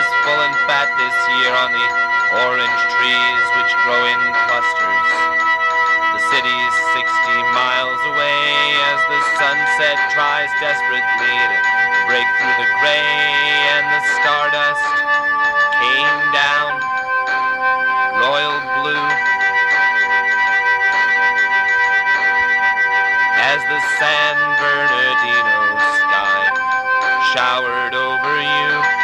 is full and fat this year on the orange trees which grow in clusters. The city's 60 miles away as the sunset tries desperately to break through the gray, and the stardust came down, royal blue, as the San Bernardino sky showered over you.